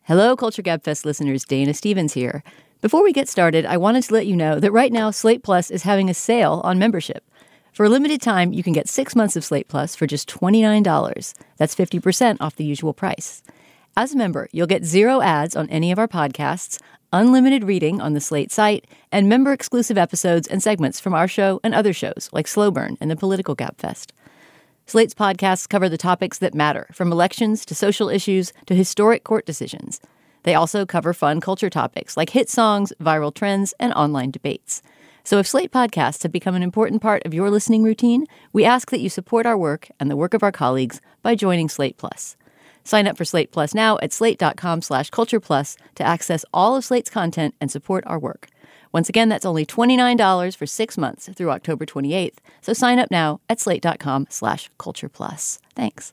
Hello, Culture Gabfest listeners. Dana Stevens here. Before we get started, I wanted to let you know that right now Slate Plus is having a sale on membership. For a limited time, you can get 6 months of Slate Plus for just $29. That's 50% off the usual price. As a member, you'll get 0 ads on any of our podcasts, unlimited reading on the Slate site, and member-exclusive episodes and segments from our show and other shows like Slow Burn and the Political Gabfest. Slate's podcasts cover the topics that matter, from elections to social issues to historic court decisions. They also cover fun culture topics like hit songs, viral trends, and online debates. So if Slate podcasts have become an important part of your listening routine, we ask that you support our work and the work of our colleagues by joining Slate Plus. Sign up for Slate Plus now at slate.com/cultureplus to access all of Slate's content and support our work. Once again, that's only $29 for 6 months through October 28th. So sign up now at slate.com/cultureplus. Thanks.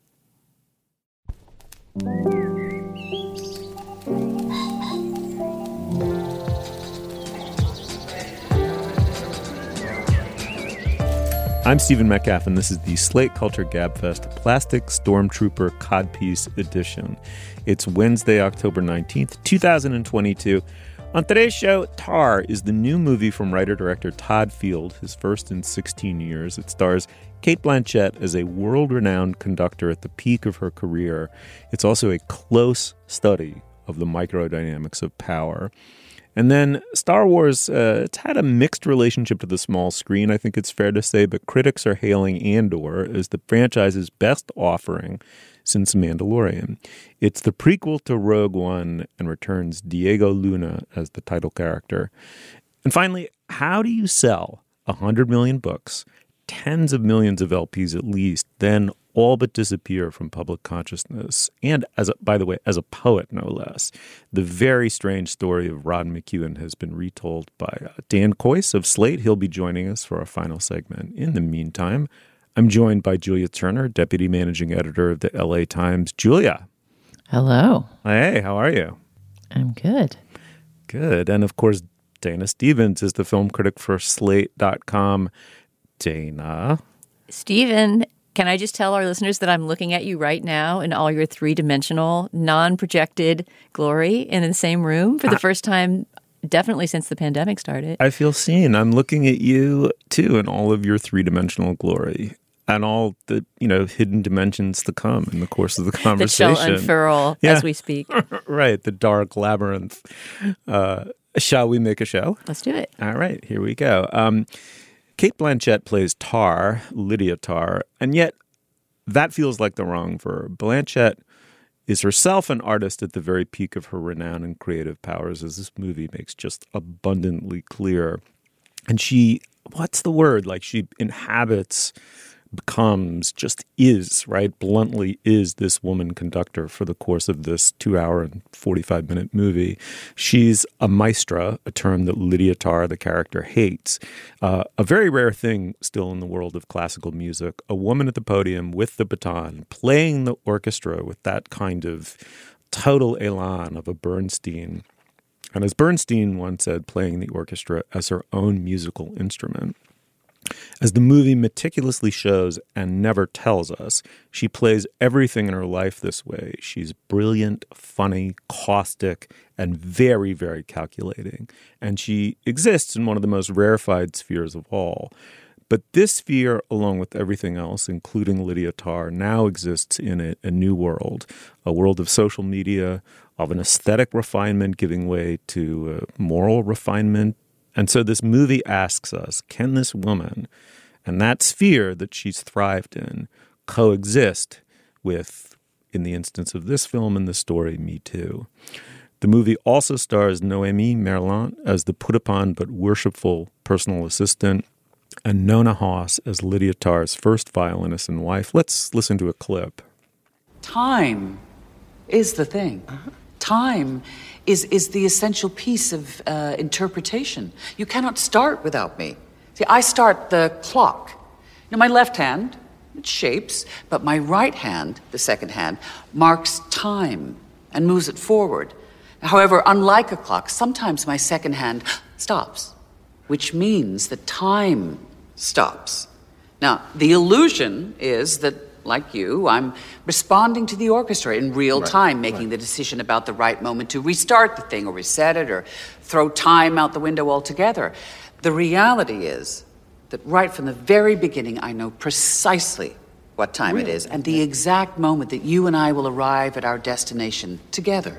I'm Stephen Metcalf, and this is the Slate Culture Gabfest Plastic Stormtrooper Codpiece Edition. It's Wednesday, October 19th, 2022. On today's show, Tar is the new movie from writer-director Todd Field, his first in 16 years. It stars Cate Blanchett as a world-renowned conductor at the peak of her career. It's also a close study of the microdynamics of power. And then Star Wars, it's had a mixed relationship to the small screen, I think it's fair to say, but critics are hailing Andor as the franchise's best offering since Mandalorian. It's the prequel to Rogue One and returns Diego Luna as the title character. And finally, how do you sell 100 million books, tens of millions of LPs at least, then all but disappear from public consciousness? And by the way, as a poet, no less. The very strange story of Rod McEwen has been retold by Dan Kois of Slate. He'll be joining us for our final segment. In the meantime, I'm joined by Julia Turner, Deputy Managing Editor of the LA Times. Julia. Hello. Hey, how are you? I'm good. Good. And of course, Dana Stevens is the film critic for Slate.com. Dana. Stephen, can I just tell our listeners that I'm looking at you right now in all your three-dimensional, non-projected glory in the same room for the first time, definitely since the pandemic started. I feel seen. I'm looking at you, too, in all of your three-dimensional glory and all the, hidden dimensions to come in the course of the conversation. That shall unfurl as we speak. Right, the dark labyrinth. Shall we make a show? Let's do it. All right, here we go. Cate Blanchett plays Tar, Lydia Tar, and yet that feels like the wrong verb. Blanchett is herself an artist at the very peak of her renown and creative powers, as this movie makes just abundantly clear. And she, what's the word? Like she inhabits, becomes, just is, right? Bluntly is this woman conductor for the course of this 2-hour and 45-minute movie. She's a maestra, a term that Lydia Tar, the character, hates. A very rare thing still in the world of classical music. A woman at the podium with the baton, playing the orchestra with that kind of total elan of a Bernstein. And as Bernstein once said, playing the orchestra as her own musical instrument. As the movie meticulously shows and never tells us, she plays everything in her life this way. She's brilliant, funny, caustic, and very, very calculating. And she exists in one of the most rarefied spheres of all. But this sphere, along with everything else, including Lydia Tar, now exists in a new world, a world of social media, of an aesthetic refinement giving way to moral refinement. And so this movie asks us, can this woman and that sphere that she's thrived in coexist with, in the instance of this film and the story, Me Too? The movie also stars Noémie Merlant as the put-upon but worshipful personal assistant and Nona Hoss as Lydia Tar's first violinist and wife. Let's listen to a clip. Time is the thing. Time is the essential piece of interpretation. You cannot start without me. See, I start the clock. My left hand, it shapes, but my right hand, the second hand, marks time and moves it forward. However, unlike a clock, sometimes my second hand stops, which means that time stops. Now, the illusion is that like you, I'm responding to the orchestra in real time, making the decision about the right moment to restart the thing or reset it or throw time out the window altogether. The reality is that right from the very beginning, I know precisely what time it is and the exact moment that you and I will arrive at our destination together.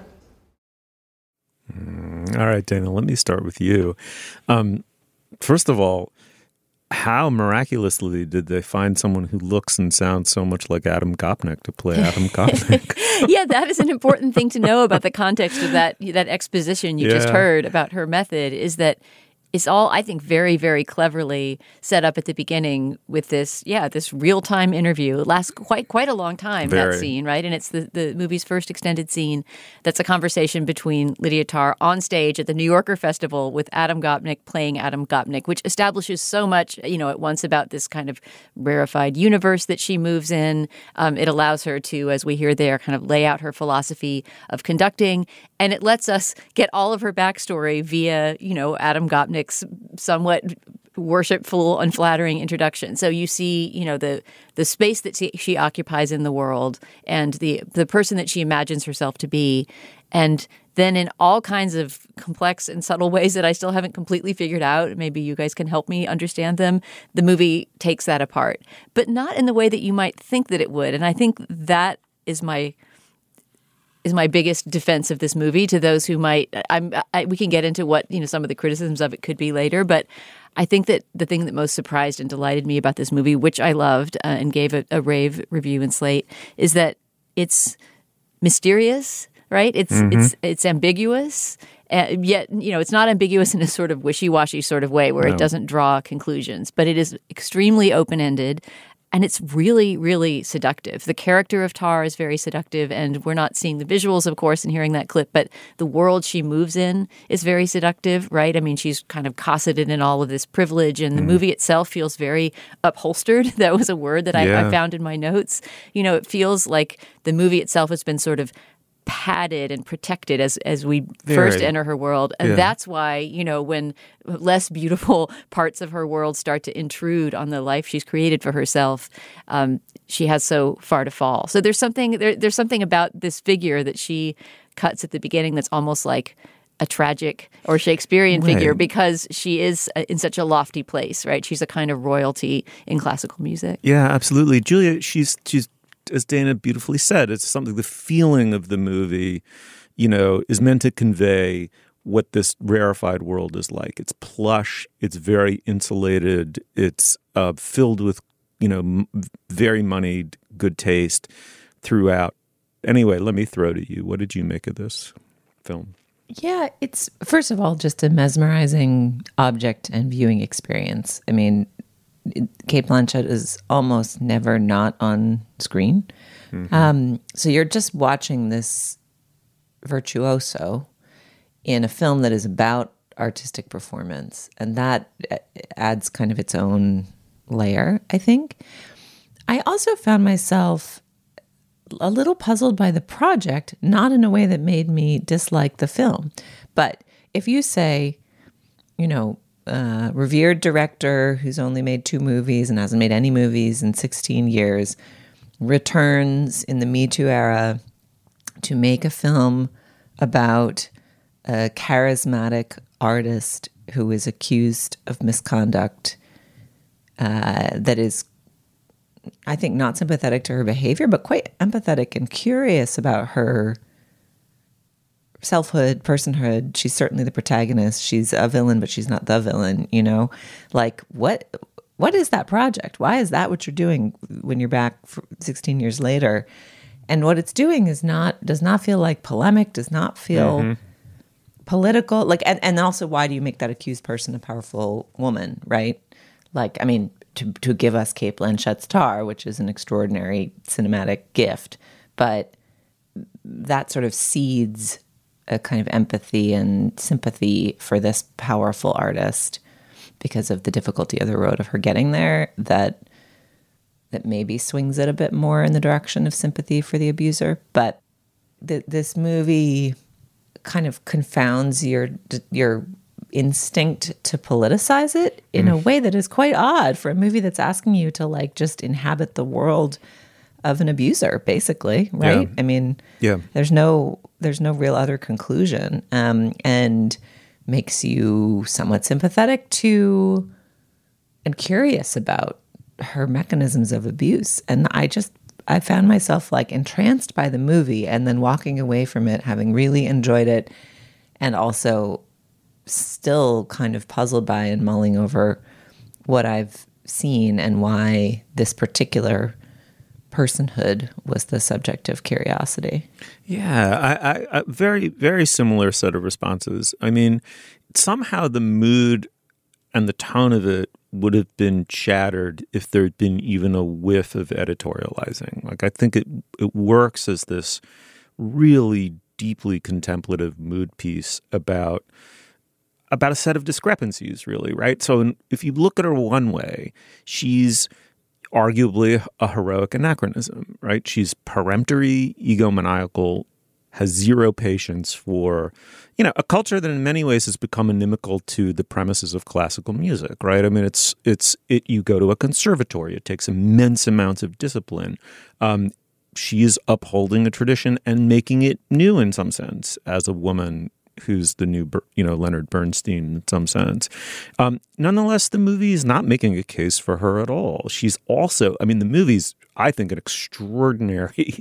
All right, Dana, let me start with you. First of all, how miraculously did they find someone who looks and sounds so much like Adam Gopnik to play Adam Gopnik? Yeah, that is an important thing to know about the context of that exposition you just heard about her method, is that it's all, I think, very, very cleverly set up at the beginning with this real-time interview. It lasts quite a long time, that scene, right? And it's the movie's first extended scene that's a conversation between Lydia Tarr on stage at the New Yorker Festival with Adam Gopnik playing Adam Gopnik, which establishes so much, at once about this kind of rarefied universe that she moves in. It allows her to, as we hear there, kind of lay out her philosophy of conducting, and it lets us get all of her backstory via, Adam Gopnik's somewhat worshipful, unflattering introduction. So you see, the space that she occupies in the world and the person that she imagines herself to be. And then in all kinds of complex and subtle ways that I still haven't completely figured out, maybe you guys can help me understand them, the movie takes that apart. But not in the way that you might think that it would. And I think that is my biggest defense of this movie to those who might. We can get into what some of the criticisms of it could be later, but I think that the thing that most surprised and delighted me about this movie, which I loved and gave a rave review in Slate, is that it's mysterious, right? It's ambiguous. Yet, it's not ambiguous in a sort of wishy-washy sort of way where it doesn't draw conclusions, but it is extremely open-ended. And it's really, really seductive. The character of Tarr is very seductive, and we're not seeing the visuals, of course, and hearing that clip, but the world she moves in is very seductive, right? I mean, she's kind of cosseted in all of this privilege, and the movie itself feels very upholstered. That was a word that I found in my notes. It feels like the movie itself has been sort of padded and protected as we first enter her world. And that's why, when less beautiful parts of her world start to intrude on the life she's created for herself, she has so far to fall. So there's something about this figure that she cuts at the beginning that's almost like a tragic or Shakespearean figure because she is in such a lofty place, right? She's a kind of royalty in classical music. Yeah, absolutely. Julia, she's as Dana beautifully said, it's something, the feeling of the movie, is meant to convey what this rarefied world is like. It's plush, it's very insulated, it's filled with, very moneyed, good taste throughout. Anyway, let me throw to you. What did you make of this film? Yeah, it's, first of all, just a mesmerizing object and viewing experience. I mean, Cate Blanchett is almost never not on screen. So you're just watching this virtuoso in a film that is about artistic performance. And that adds kind of its own layer, I think. I also found myself a little puzzled by the project, not in a way that made me dislike the film. But if you say, revered director who's only made 2 movies and hasn't made any movies in 16 years, returns in the Me Too era to make a film about a charismatic artist who is accused of misconduct that is, I think, not sympathetic to her behavior, but quite empathetic and curious about her selfhood, personhood. She's certainly the protagonist. She's a villain, but she's not the villain, Like, what is that project? Why is that what you're doing when you're back 16 years later? And what it's doing does not feel like polemic, does not feel political. Like, and also, why do you make that accused person a powerful woman, right? Like, I mean, to give us Cate Blanchett's Tar, which is an extraordinary cinematic gift, but that sort of seeds a kind of empathy and sympathy for this powerful artist because of the difficulty of the road of her getting there, that maybe swings it a bit more in the direction of sympathy for the abuser. But this movie kind of confounds your instinct to politicize it in a way that is quite odd for a movie that's asking you to just inhabit the world of an abuser, basically, right? Yeah. I mean, Yeah. there's no real other conclusion, and makes you somewhat sympathetic to and curious about her mechanisms of abuse. And I found myself like entranced by the movie and then walking away from it having really enjoyed it, and also still kind of puzzled by and mulling over what I've seen and why this particular personhood was the subject of curiosity. Yeah, I very, very similar set of responses. I mean, somehow the mood and the tone of it would have been shattered if there'd been even a whiff of editorializing. Like, I think it works as this really deeply contemplative mood piece about a set of discrepancies, really, right? So if you look at her one way, she's arguably a heroic anachronism, right? She's peremptory, egomaniacal, has zero patience for, a culture that in many ways has become inimical to the premises of classical music, right? I mean, you go to a conservatory, it takes immense amounts of discipline. She is upholding a tradition and making it new in some sense as a woman who's the new, Leonard Bernstein in some sense. Nonetheless, the movie is not making a case for her at all. She's also, the movie's, I think, an extraordinary,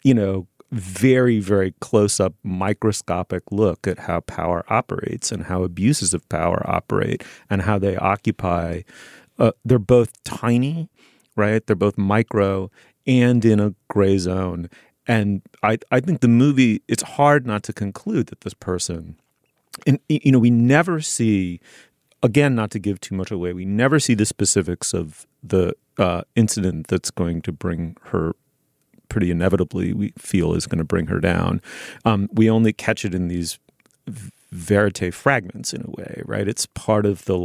very, very close-up microscopic look at how power operates and how abuses of power operate and how they occupy. They're both tiny, right? They're both micro and in a gray zone. And I think the movie, it's hard not to conclude that this person, and we never see, again, not to give too much away, we never see the specifics of the incident that's going to bring her, pretty inevitably, we feel is going to bring her down. We only catch it in these verite fragments in a way, right? It's part of the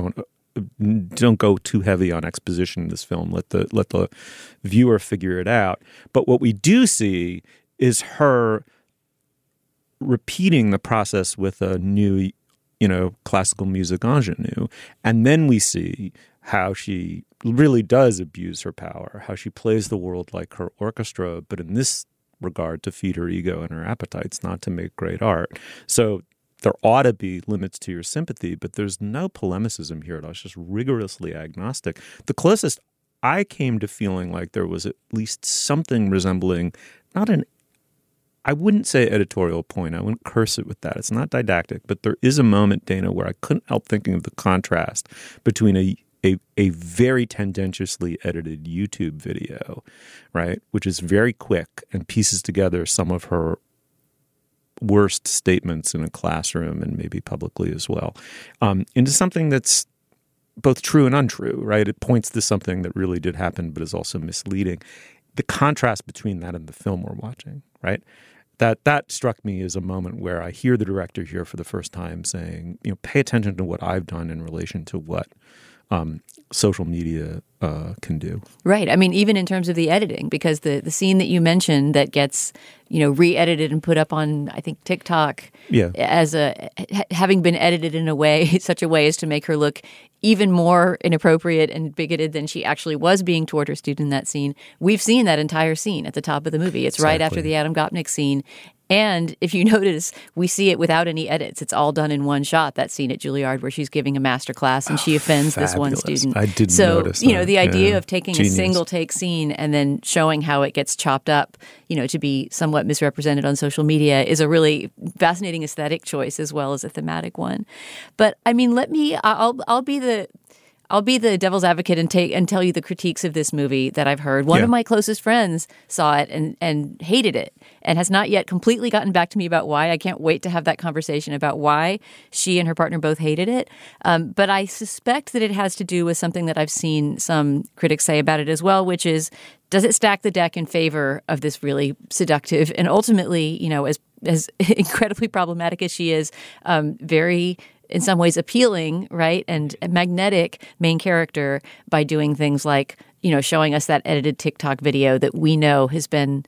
don't go too heavy on exposition in this film. Let the viewer figure it out. But what we do see is her repeating the process with a new, classical music ingenue. And then we see how she really does abuse her power, how she plays the world like her orchestra, but in this regard to feed her ego and her appetites, not to make great art. So there ought to be limits to your sympathy, but there's no polemicism here at all. It's just rigorously agnostic. The closest I came to feeling like there was at least something resembling, I wouldn't say editorial point. I wouldn't curse it with that. It's not didactic, but there is a moment, Dana, where I couldn't help thinking of the contrast between a very tendentiously edited YouTube video, right, which is very quick and pieces together some of her worst statements in a classroom and maybe publicly as well, into something that's both true and untrue, right? It points to something that really did happen, but is also misleading. The contrast between that and the film we're watching, right? That struck me as a moment where I hear the director here for the first time saying, pay attention to what I've done in relation to what social media can do. Right. I mean, even in terms of the editing, because the scene that you mentioned that gets, re-edited and put up on, I think, TikTok as having been edited in a way, such a way as to make her look even more inappropriate and bigoted than she actually was being toward her student in that scene. We've seen that entire scene at the top of the movie. It's right after the Adam Gopnik scene. And if you notice, we see it without any edits. It's all done in one shot, that scene at Juilliard where she's giving a master class and she offends this one student. I didn't notice that. The idea of taking Genius. a single take scene and then showing how it gets chopped up, to be somewhat misrepresented on social media is a really fascinating aesthetic choice as well as a thematic one. But I mean, I'll be the devil's advocate and tell you the critiques of this movie that I've heard. One of my closest friends saw it and hated it and has not yet completely gotten back to me about why. I can't wait to have that conversation about why she and her partner both hated it. But I suspect that it has to do with something that I've seen some critics say about it as well, which is, does it stack the deck in favor of this really seductive and ultimately, as incredibly problematic as she is, very in some ways appealing, right, and magnetic main character by doing things like, showing us that edited TikTok video that we know has been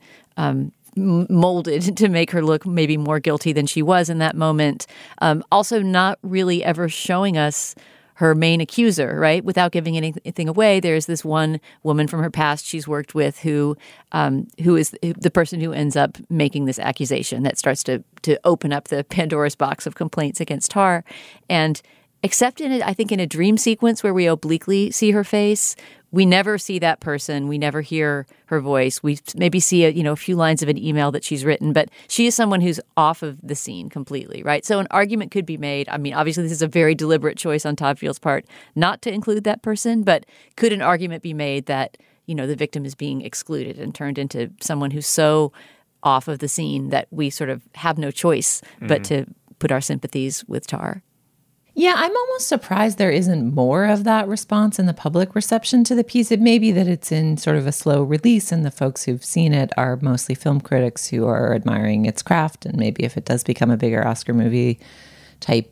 molded to make her look maybe more guilty than she was in that moment. Also not really ever showing us her main accuser, right? Without giving anything away, there's this one woman from her past she's worked with who is the person who ends up making this accusation that starts to open up the Pandora's box of complaints against Tar. And except I think in a dream sequence where we obliquely see her face, we never see that person. We never hear her voice. We maybe see a few lines of an email that she's written, but she is someone who's off of the scene completely, right? So an argument could be made. I mean, obviously this is a very deliberate choice on Todd Field's part not to include that person, but could an argument be made that, the victim is being excluded and turned into someone who's so off of the scene that we sort of have no choice but to put our sympathies with Tar? Yeah, I'm almost surprised there isn't more of that response in the public reception to the piece. It may be that it's in sort of a slow release and the folks who've seen it are mostly film critics who are admiring its craft. And maybe if it does become a bigger Oscar movie type,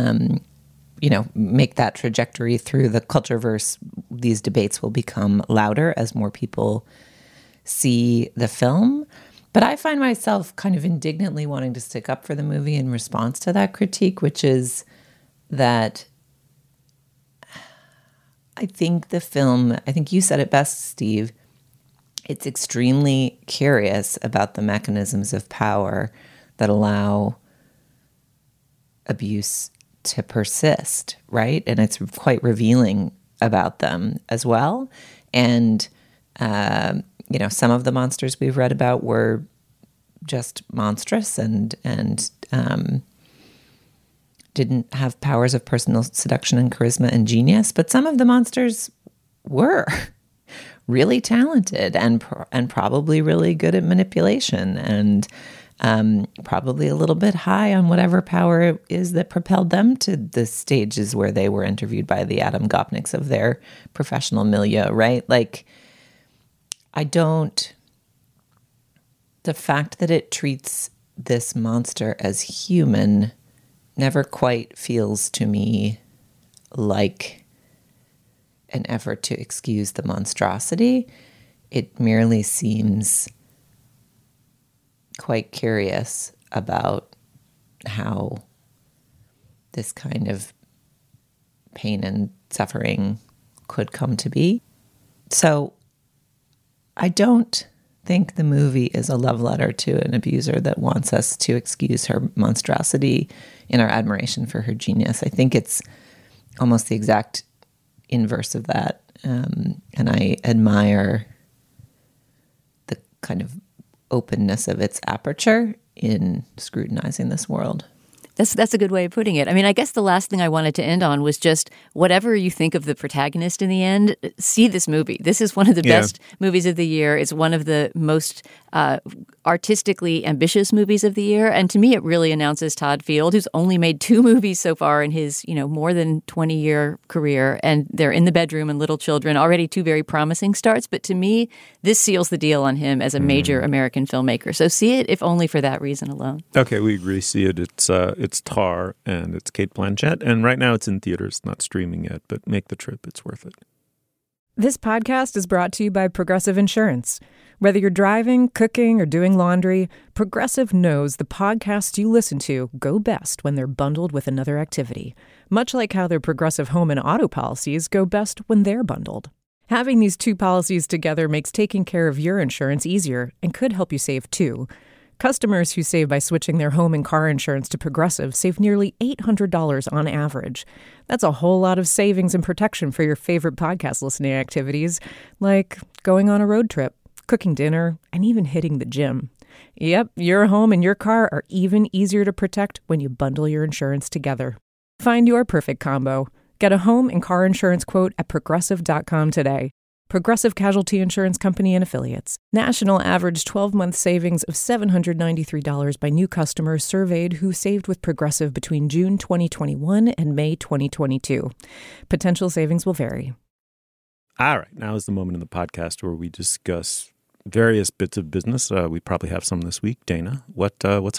make that trajectory through the Cultureverse, these debates will become louder as more people see the film. But I find myself kind of indignantly wanting to stick up for the movie in response to that critique, which is that I think you said it best, Steve, it's extremely curious about the mechanisms of power that allow abuse to persist, right? And it's quite revealing about them as well. And, some of the monsters we've read about were just monstrous and didn't have powers of personal seduction and charisma and genius, but some of the monsters were really talented and probably really good at manipulation and probably a little bit high on whatever power it is that propelled them to the stages where they were interviewed by the Adam Gopniks of their professional milieu, right? Like, the fact that it treats this monster as human never quite feels to me like an effort to excuse the monstrosity. It merely seems quite curious about how this kind of pain and suffering could come to be. So I don't think the movie is a love letter to an abuser that wants us to excuse her monstrosity in our admiration for her genius. I think it's almost the exact inverse of that. And I admire the kind of openness of its aperture in scrutinizing this world. That's a good way of putting it. I mean, I guess the last thing I wanted to end on was just whatever you think of the protagonist in the end, see this movie. This is one of the best movies of the year. It's one of the most artistically ambitious movies of the year. And to me, it really announces Todd Field, who's only made 2 movies so far in his, more than 20-year career. And they're In the Bedroom and Little Children, already 2 very promising starts. But to me, this seals the deal on him as a major American filmmaker. So see it, if only for that reason alone. Okay, we agree. See it. It's Tar and it's Cate Blanchett. And right now it's in theaters, not streaming yet, but make the trip. It's worth it. This podcast is brought to you by Progressive Insurance. Whether you're driving, cooking, or doing laundry, Progressive knows the podcasts you listen to go best when they're bundled with another activity, much like how their Progressive home and auto policies go best when they're bundled. Having these 2 policies together makes taking care of your insurance easier and could help you save too. Customers who save by switching their home and car insurance to Progressive save nearly $800 on average. That's a whole lot of savings and protection for your favorite podcast listening activities, like going on a road trip, cooking dinner, and even hitting the gym. Yep, your home and your car are even easier to protect when you bundle your insurance together. Find your perfect combo. Get a home and car insurance quote at Progressive.com today. Progressive Casualty Insurance Company and Affiliates. National average 12-month savings of $793 by new customers surveyed who saved with Progressive between June 2021 and May 2022. Potential savings will vary. All right. Now is the moment in the podcast where we discuss various bits of business. We probably have some this week. Dana, what's up?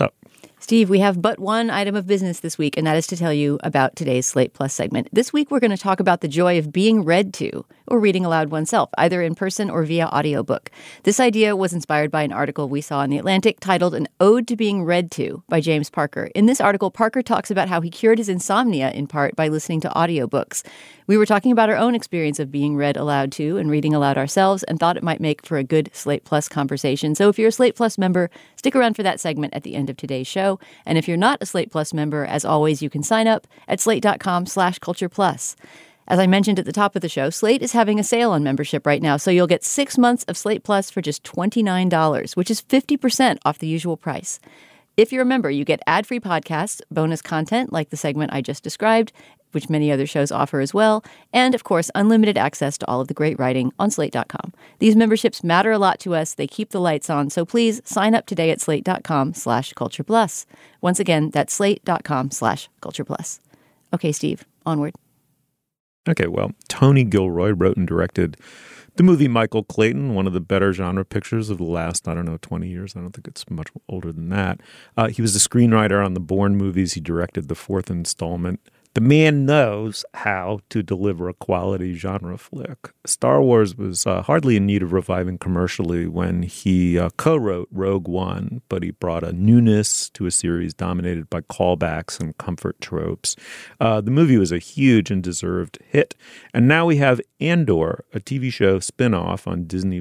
Steve, we have but one item of business this week, and that is to tell you about today's Slate Plus segment. This week, we're going to talk about the joy of being read to or reading aloud oneself, either in person or via audiobook. This idea was inspired by an article we saw in The Atlantic titled An Ode to Being Read To by James Parker. In this article, Parker talks about how he cured his insomnia in part by listening to audiobooks. We were talking about our own experience of being read aloud to and reading aloud ourselves and thought it might make for a good Slate Plus conversation. So if you're a Slate Plus member, stick around for that segment at the end of today's show. And if you're not a Slate Plus member, as always, you can sign up at slate.com/cultureplus. As I mentioned at the top of the show, Slate is having a sale on membership right now, so you'll get 6 months of Slate Plus for just $29, which is 50% off the usual price. If you're a member, you get ad-free podcasts, bonus content like the segment I just described, which many other shows offer as well, and, of course, unlimited access to all of the great writing on Slate.com. These memberships matter a lot to us. They keep the lights on, so please sign up today at slate.com/cultureplus. Once again, that's slate.com/cultureplus. Okay, Steve, onward. Okay, well, Tony Gilroy wrote and directed the movie Michael Clayton, one of the better genre pictures of the last, 20 years. I don't think it's much older than that. He was the screenwriter on the Bourne movies. He directed the fourth installment. The man knows how to deliver a quality genre flick. Star Wars was hardly in need of reviving commercially when he co-wrote Rogue One, but he brought a newness to a series dominated by callbacks and comfort tropes. The movie was a huge and deserved hit. And now we have Andor, a TV show spinoff on Disney+.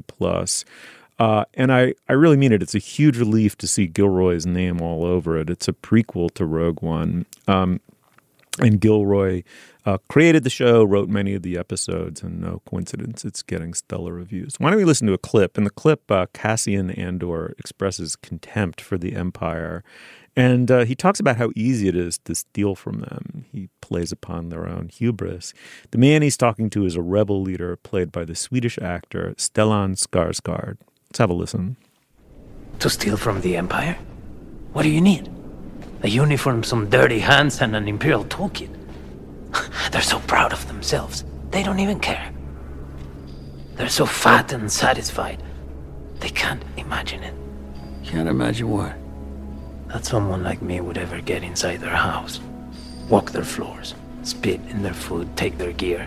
And I really mean it. It's a huge relief to see Gilroy's name all over it. It's a prequel to Rogue One. And Gilroy created the show, wrote many of the episodes, and no coincidence, it's getting stellar reviews. Why don't we listen to a clip? In the clip, Cassian Andor expresses contempt for the Empire, and he talks about how easy it is to steal from them. He plays upon their own hubris. The man he's talking to is a rebel leader played by the Swedish actor Stellan Skarsgård. Let's have a listen. To steal from the Empire? What do you need? A uniform, some dirty hands, and an Imperial toolkit. They're so proud of themselves, they don't even care. They're so fat and satisfied, they can't imagine it. Can't imagine what? That someone like me would ever get inside their house, walk their floors, spit in their food, take their gear.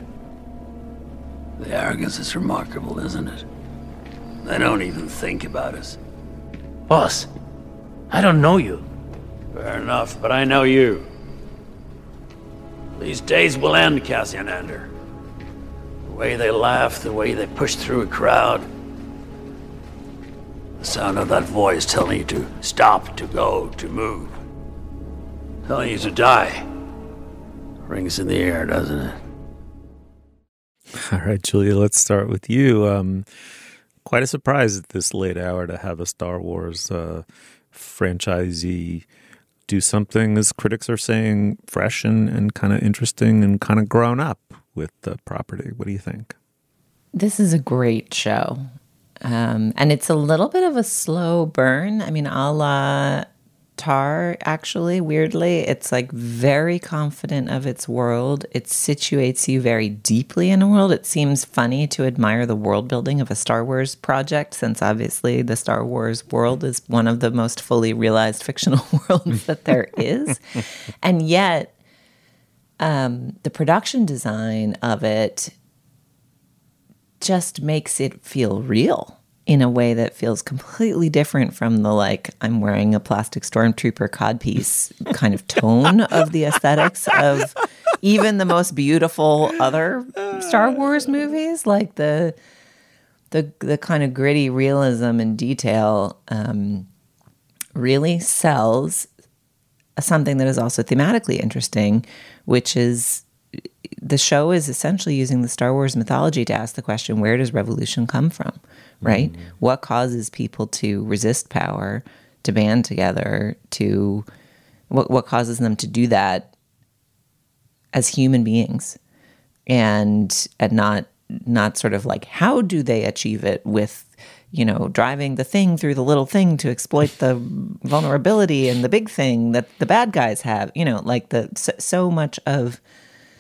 The arrogance is remarkable, isn't it? They don't even think about us. Boss, I don't know you. Fair enough, but I know you. These days will end, Cassian Andor. The way they laugh, the way they push through a crowd. The sound of that voice telling you to stop, to go, to move. Telling you to die. Rings in the air, doesn't it? All right, Julia, let's start with you. Quite a surprise at this late hour to have a Star Wars franchisee do something, as critics are saying, fresh and kind of interesting and kind of grown up with the property. What do you think? This is a great show. And it's a little bit of a slow burn. I mean, a la Tar, actually, weirdly. It's like very confident of its world. It situates you very deeply in a world. It seems funny to admire the world building of a Star Wars project, since obviously the Star Wars world is one of the most fully realized fictional worlds that there is. And yet, the production design of it just makes it feel real in a way that feels completely different from the, like, I'm wearing a plastic stormtrooper codpiece kind of tone of the aesthetics of even the most beautiful other Star Wars movies. Like the kind of gritty realism and detail really sells something that is also thematically interesting, which is the show is essentially using the Star Wars mythology to ask the question, where does revolution come from, right? Mm-hmm. What causes people to resist power, to band together, to what causes them to do that as human beings, and not sort of like, how do they achieve it with, you know, driving the thing through the little thing to exploit the vulnerability and the big thing that the bad guys have, you know, like so much of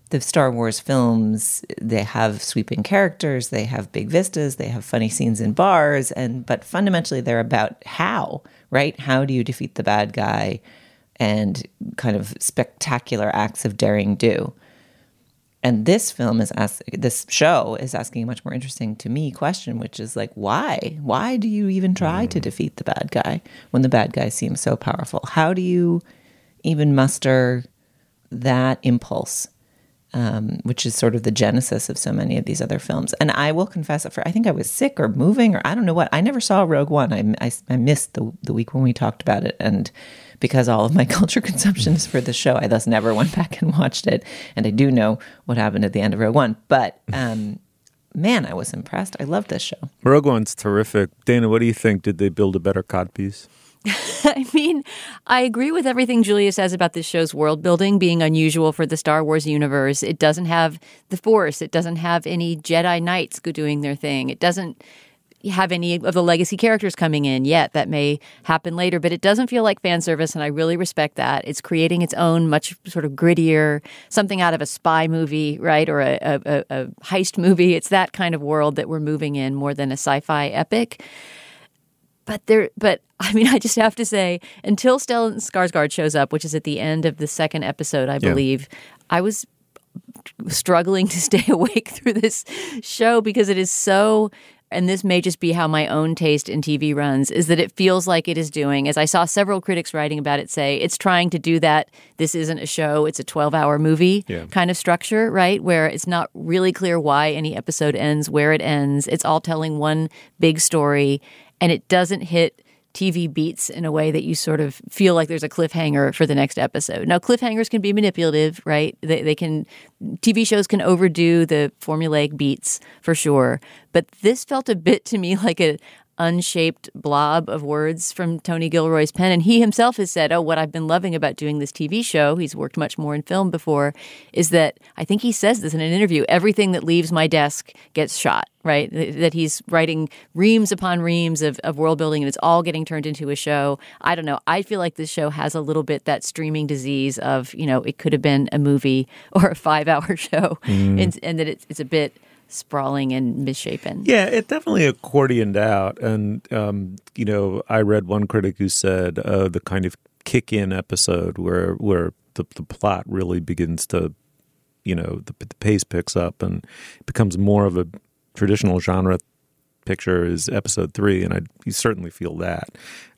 the Star Wars films, they have sweeping characters, they have big vistas, they have funny scenes in bars, but fundamentally they're about how, right? How do you defeat the bad guy and kind of spectacular acts of daring do. And this show is asking a much more interesting to me question, which is like, why? Why do you even try to defeat the bad guy when the bad guy seems so powerful? How do you even muster that impulse? Which is sort of the genesis of so many of these other films. And I will confess that I think I was sick or moving or I don't know what. I never saw Rogue One. I missed the week when we talked about it. And because all of my culture consumption is for the show, I thus never went back and watched it. And I do know what happened at the end of Rogue One. But man, I was impressed. I loved this show. Rogue One's terrific. Dana, what do you think? Did they build a better codpiece? I mean, I agree with everything Julia says about this show's world building being unusual for the Star Wars universe. It doesn't have the Force. It doesn't have any Jedi Knights doing their thing. It doesn't have any of the legacy characters coming in yet. That may happen later, but it doesn't feel like fan service, and I really respect that. It's creating its own much sort of grittier, something out of a spy movie, right, or a heist movie. It's that kind of world that we're moving in more than a sci-fi epic. But I mean, I just have to say, until Stellan Skarsgård shows up, which is at the end of the second episode, I believe, I was struggling to stay awake through this show because it is so, and this may just be how my own taste in TV runs, is that it feels like it is doing, as I saw several critics writing about it say, it's trying to do that. This isn't a show, it's a 12-hour movie kind of structure, right? Where it's not really clear why any episode ends, where it ends. It's all telling one big story. And it doesn't hit TV beats in a way that you sort of feel like there's a cliffhanger for the next episode. Now, cliffhangers can be manipulative, right? TV shows can overdo the formulaic beats for sure. But this felt a bit to me like an unshaped blob of words from Tony Gilroy's pen. And he himself has said, what I've been loving about doing this TV show, he's worked much more in film before, is that, I think he says this in an interview, everything that leaves my desk gets shot, right? That he's writing reams upon reams of world building and it's all getting turned into a show. I don't know. I feel like this show has a little bit that streaming disease of, it could have been a movie or a 5-hour show and that it's a bit sprawling and misshapen. Yeah, it definitely accordioned out. And, I read one critic who said the kind of kick-in episode where the plot really begins to, the pace picks up and becomes more of a traditional genre picture is episode 3. And you certainly feel that.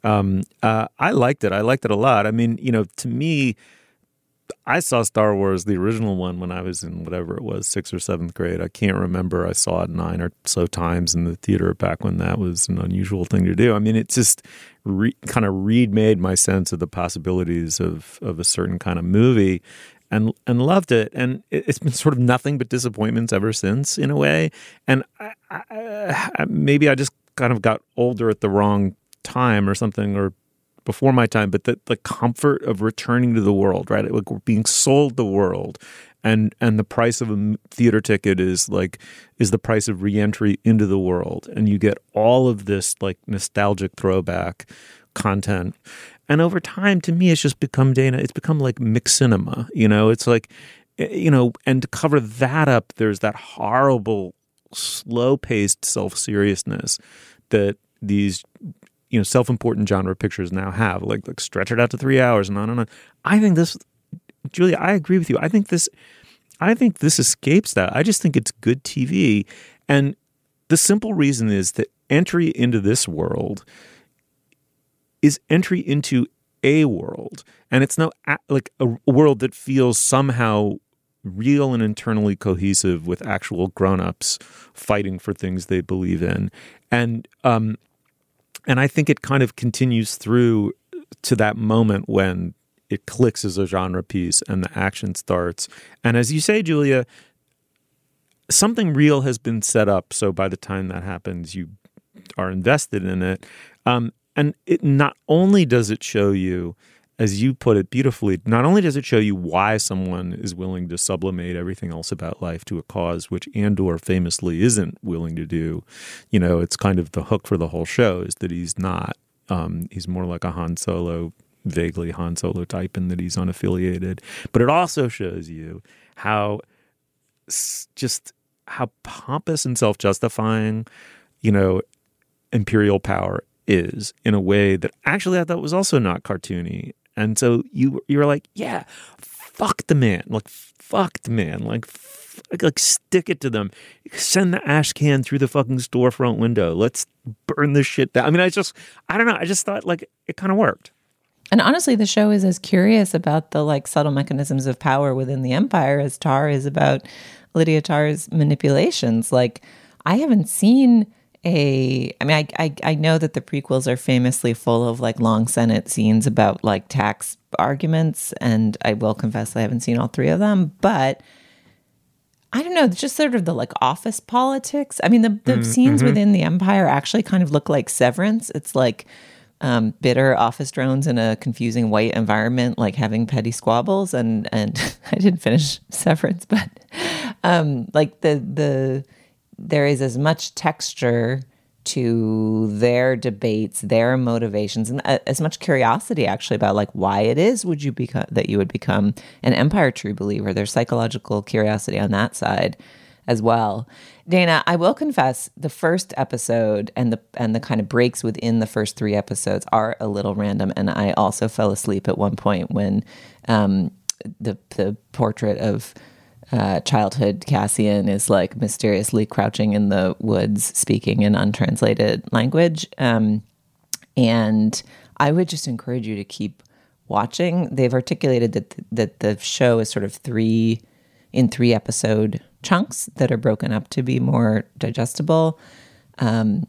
I liked it. I liked it a lot. I mean, to me, I saw Star Wars, the original one, when I was in whatever it was, 6th or 7th grade. I can't remember. I saw it 9 or so times in the theater back when that was an unusual thing to do. I mean, it just kind of remade my sense of the possibilities of a certain kind of movie and loved it. And it's been sort of nothing but disappointments ever since, in a way. And maybe I just kind of got older at the wrong time or something, or before my time, but the comfort of returning to the world, right? Like we're being sold the world, and the price of a theater ticket is the price of re-entry into the world, and you get all of this like nostalgic throwback content. And over time, to me, it's just become, Dana, it's become like mixed cinema. It's like, and to cover that up, there's that horrible, slow-paced self-seriousness that these self-important genre pictures now have, like stretch it out to 3 hours and on and on. I think this, Julia, I agree with you. I think this escapes that. I just think it's good TV. And the simple reason is that entry into this world is entry into a world. And it's not like a world that feels somehow real and internally cohesive with actual grown-ups fighting for things they believe in. And I think it kind of continues through to that moment when it clicks as a genre piece and the action starts. And as you say, Julia, something real has been set up. So by the time that happens, you are invested in it. And it not only does it show you, as you put it beautifully, not only does it show you why someone is willing to sublimate everything else about life to a cause, which Andor famously isn't willing to do. It's kind of the hook for the whole show is that he's not. He's more like a Han Solo, vaguely Han Solo type, in that he's unaffiliated. But it also shows you how just how pompous and self-justifying, imperial power is in a way that actually I thought was also not cartoony. And so you were like, yeah, fuck the man. Like stick it to them. Send the ash can through the fucking storefront window. Let's burn this shit down. I mean, I don't know. I just thought like it kind of worked. And honestly, the show is as curious about the like subtle mechanisms of power within the Empire as Tar is about Lydia Tar's manipulations. Like, I haven't seen I know that the prequels are famously full of like long Senate scenes about like tax arguments, and I will confess I haven't seen all three of them, but I don't know, just sort of the like office politics. I mean, the scenes within the Empire actually kind of look like Severance. It's like bitter office drones in a confusing white environment, like having petty squabbles. And I didn't finish Severance, but like there is as much texture to their debates, their motivations, and as much curiosity actually about like why it is that you would become an Empire true believer. There's psychological curiosity on that side as well. Dana, I will confess the first episode and the kind of breaks within the first three episodes are a little random, and I also fell asleep at one point when the portrait of childhood Cassian is like mysteriously crouching in the woods speaking in untranslated language. And I would just encourage you to keep watching. They've articulated that the show is sort of three episode chunks that are broken up to be more digestible. And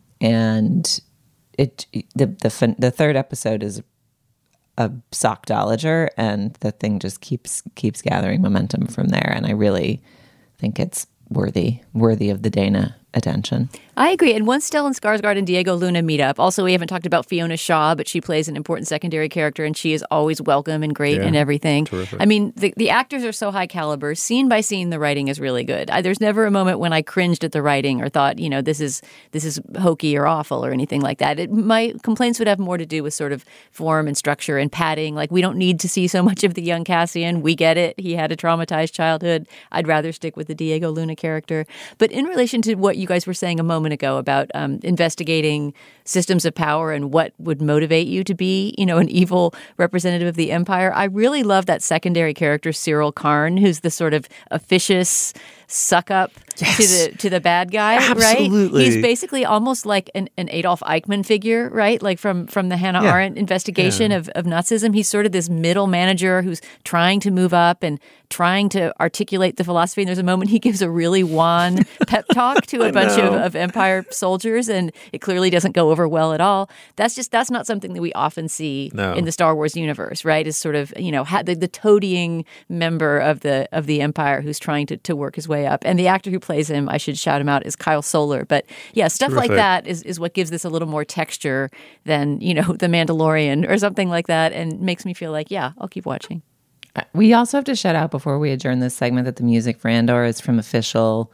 the third episode is a sockdolager, and the thing just keeps gathering momentum from there. And I really think it's worthy of the Dana attention. I agree. And once Stellan Skarsgård and Diego Luna meet up, also we haven't talked about Fiona Shaw, but she plays an important secondary character, and she is always welcome and great and everything. Terrific. I mean, the actors are so high caliber. Scene by scene, the writing is really good. There's never a moment when I cringed at the writing or thought, this is hokey or awful or anything like that. My complaints would have more to do with sort of form and structure and padding. Like, we don't need to see so much of the young Cassian. We get it. He had a traumatized childhood. I'd rather stick with the Diego Luna character. But in relation to what you guys were saying a moment ago about investigating systems of power and what would motivate you to be, an evil representative of the Empire, I really love that secondary character, Cyril Karn, who's the sort of officious suck up to the bad guy, Absolutely. right? He's basically almost like an Adolf Eichmann figure, right? Like from the Hannah Arendt investigation of Nazism. He's sort of this middle manager who's trying to move up and trying to articulate the philosophy. And there's a moment he gives a really wan pep talk to a bunch of Empire soldiers, and it clearly doesn't go over well at all. That's not something that we often see in the Star Wars universe, right? Is sort of, the toadying member of the Empire who's trying to work his way up. And the actor who plays him, I should shout him out, is Kyle Soller. But yeah, stuff like that is what gives this a little more texture than, The Mandalorian or something like that, and makes me feel like, yeah, I'll keep watching. We also have to shout out before we adjourn this segment that the music for Andor is from official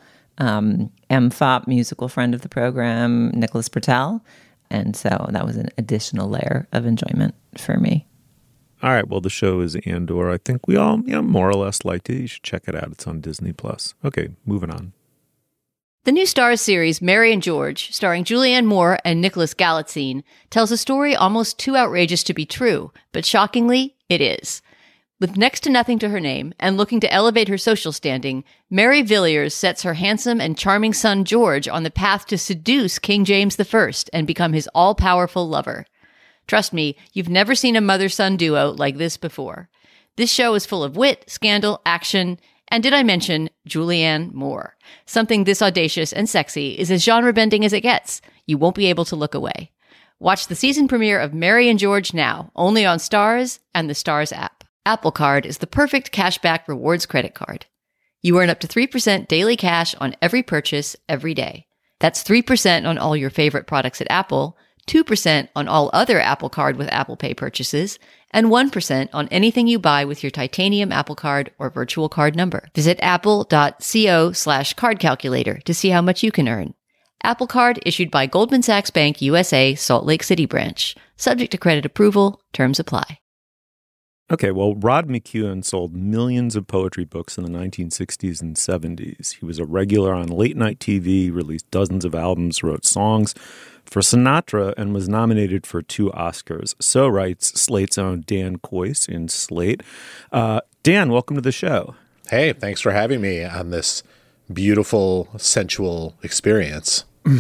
MFOP musical friend of the program, Nicholas Bertel. And so that was an additional layer of enjoyment for me. All right. Well, the show is Andor. I think we all, more or less liked it. You should check it out. It's on Disney+. Okay, moving on. The new Starz series, Mary and George, starring Julianne Moore and Nicholas Galitzine, tells a story almost too outrageous to be true, but shockingly, it is. With next to nothing to her name and looking to elevate her social standing, Mary Villiers sets her handsome and charming son George on the path to seduce King James I and become his all-powerful lover. Trust me, you've never seen a mother-son duo like this before. This show is full of wit, scandal, action, and did I mention Julianne Moore? Something this audacious and sexy is as genre-bending as it gets. You won't be able to look away. Watch the season premiere of Mary and George now, only on Starz and the Starz app. Apple Card is the perfect cashback rewards credit card. You earn up to 3% daily cash on every purchase every day. That's 3% on all your favorite products at Apple, 2% on all other Apple Card with Apple Pay purchases, and 1% on anything you buy with your titanium Apple Card or virtual card number. Visit apple.co/card calculator to see how much you can earn. Apple Card issued by Goldman Sachs Bank USA, Salt Lake City branch. Subject to credit approval. Terms apply. Okay, well, Rod McKuen sold millions of poetry books in the 1960s and 70s. He was a regular on late-night TV, released dozens of albums, wrote songs for Sinatra, and was nominated for 2 Oscars. So writes Slate's own Dan Kois in Slate. Dan, welcome to the show. Hey, thanks for having me on this beautiful, sensual experience.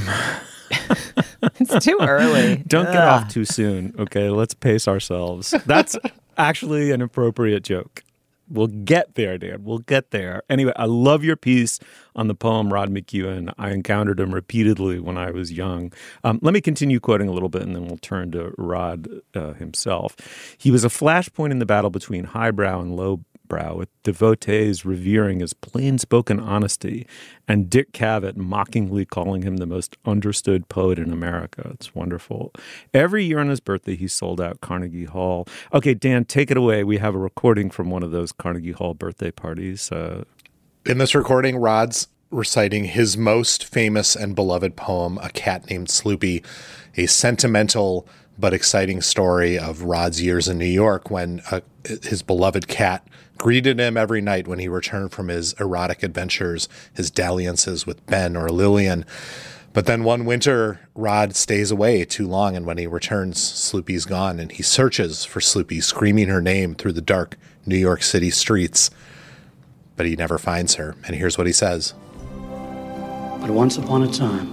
It's too early. Don't get off too soon, okay? Let's pace ourselves. That's actually an appropriate joke. We'll get there, Dan. We'll get there. Anyway, I love your piece on the poem Rod McKuen. I encountered him repeatedly when I was young. Let me continue quoting a little bit, and then we'll turn to Rod himself. He was a flashpoint in the battle between highbrow and lowbrow, with devotees revering his plain-spoken honesty and Dick Cavett mockingly calling him the most understood poet in America. It's wonderful. Every year on his birthday, he sold out Carnegie Hall. Okay, Dan, take it away. We have a recording from one of those Carnegie Hall birthday parties. In this recording, Rod's reciting his most famous and beloved poem, A Cat Named Sloopy, a sentimental but exciting story of Rod's years in New York when his beloved cat greeted him every night when he returned from his erotic adventures, his dalliances with Ben or Lillian. But then one winter, Rod stays away too long, and when he returns, Sloopy's gone, and he searches for Sloopy, screaming her name through the dark New York City streets. But he never finds her, and here's what he says. But once upon a time,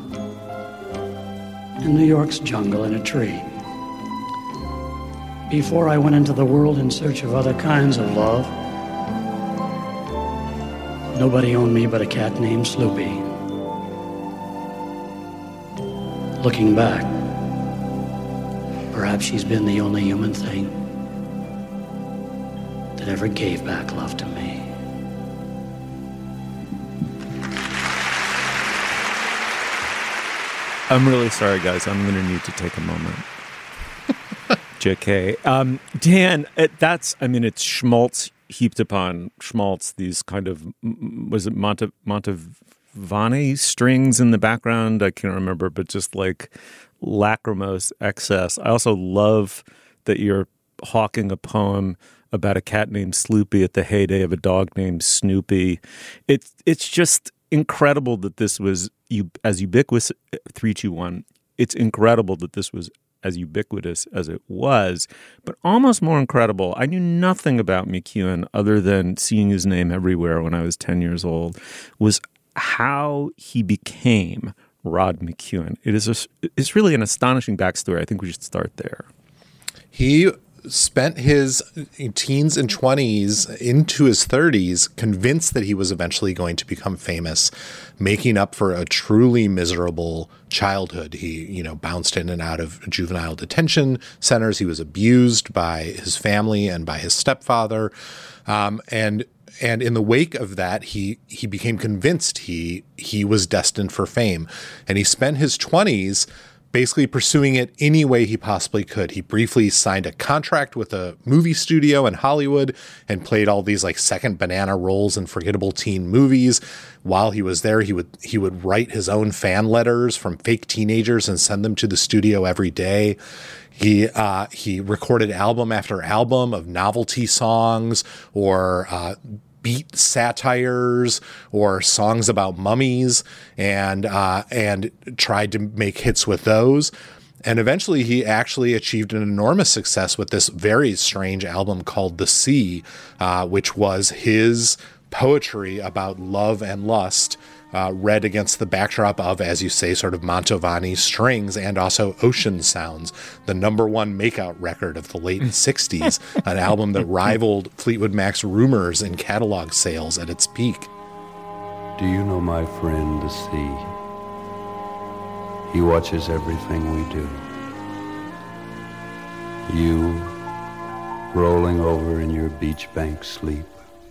in New York's jungle in a tree, before I went into the world in search of other kinds of love, nobody owned me but a cat named Sloopy. Looking back, perhaps she's been the only human thing that ever gave back love to me. I'm really sorry, guys. I'm going to need to take a moment. JK. Dan, it's schmaltz heaped upon schmaltz, these kind of, was it Montevani strings in the background? I can't remember, but just like lachrymose excess. I also love that you're hawking a poem about a cat named Sloopy at the heyday of a dog named Snoopy. It's just incredible that this was as ubiquitous. 321. It's incredible that this was as ubiquitous as it was, but almost more incredible. I knew nothing about McKuen other than seeing his name everywhere when I was 10 years old, was how he became Rod McKuen. It's really an astonishing backstory. I think we should start there. He spent his teens and 20s into his 30s convinced that he was eventually going to become famous, making up for a truly miserable childhood. He, bounced in and out of juvenile detention centers. He was abused by his family and by his stepfather. And in the wake of that, he became convinced he was destined for fame. And he spent his 20s basically pursuing it any way he possibly could. He briefly signed a contract with a movie studio in Hollywood and played all these like second banana roles in forgettable teen movies. While he was there, he would write his own fan letters from fake teenagers and send them to the studio every day. He recorded album after album of novelty songs or beat satires or songs about mummies and tried to make hits with those. And eventually he actually achieved an enormous success with this very strange album called The Sea, which was his poetry about love and lust, read against the backdrop of, as you say, sort of Mantovani strings and also ocean sounds, the #1 makeout record of the late 60s, an album that rivaled Fleetwood Mac's Rumors in catalog sales at its peak. Do you know my friend, the sea? He watches everything we do. You, rolling over in your beach bank sleep.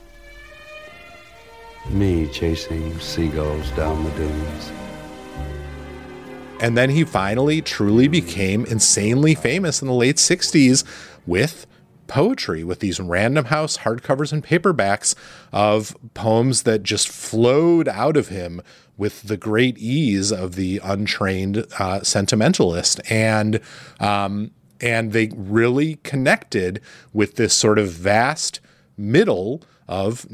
Me chasing seagulls down the dunes. And then he finally truly became insanely famous in the late 60s with poetry, with these Random House hardcovers and paperbacks of poems that just flowed out of him with the great ease of the untrained sentimentalist. And And they really connected with this sort of vast middle of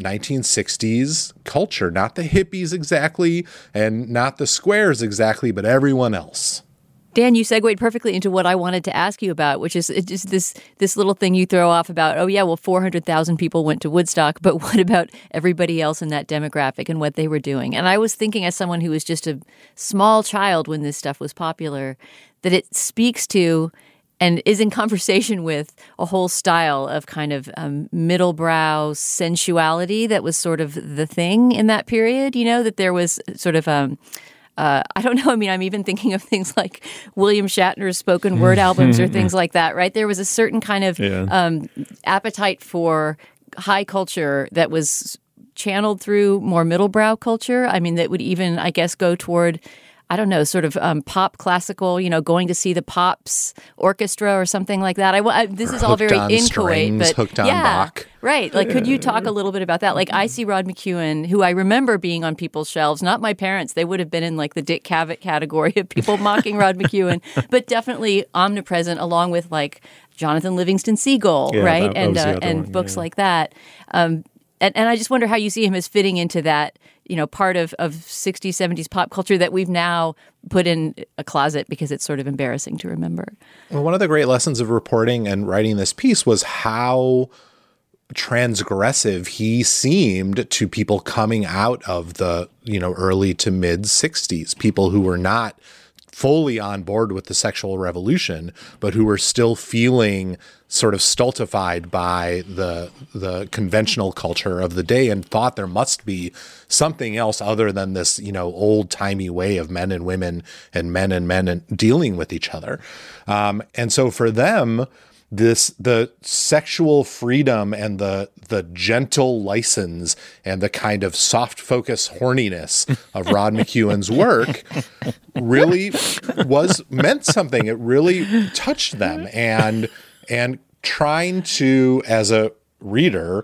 1960s culture, not the hippies exactly and not the squares exactly, but everyone else. Dan, you segued perfectly into what I wanted to ask you about, which is just this little thing you throw off about, 400,000 people went to Woodstock, but what about everybody else in that demographic and what they were doing? And I was thinking, as someone who was just a small child when this stuff was popular, that it speaks to and is in conversation with a whole style of kind of middle-brow sensuality that was sort of the thing in that period, that there was sort of I don't know. I mean, I'm even thinking of things like William Shatner's spoken word albums or things like that, right? There was a certain kind of appetite for high culture that was channeled through more middle-brow culture. I mean, that would even, I guess, go toward, I don't know, sort of pop classical, going to see the Pops Orchestra or something like that. This is all very in Kuwait, but hooked on Bach. Right. Like, could you talk a little bit about that? Like, I see Rod McKuen, who I remember being on people's shelves, not my parents. They would have been in like the Dick Cavett category of people mocking Rod McKuen, but definitely omnipresent along with like Jonathan Livingston Seagull, right? And books like that. And I just wonder how you see him as fitting into that, part of 60s, 70s pop culture that we've now put in a closet because it's sort of embarrassing to remember. Well, one of the great lessons of reporting and writing this piece was how transgressive he seemed to people coming out of the, early to mid 60s, people who were not fully on board with the sexual revolution, but who were still feeling sort of stultified by the conventional culture of the day and thought there must be something else other than this, old-timey way of men and women and men and dealing with each other. And so for them, the sexual freedom and the gentle license and the kind of soft focus horniness of Rod McKuen's work really meant something. It really touched them, and trying to, as a reader,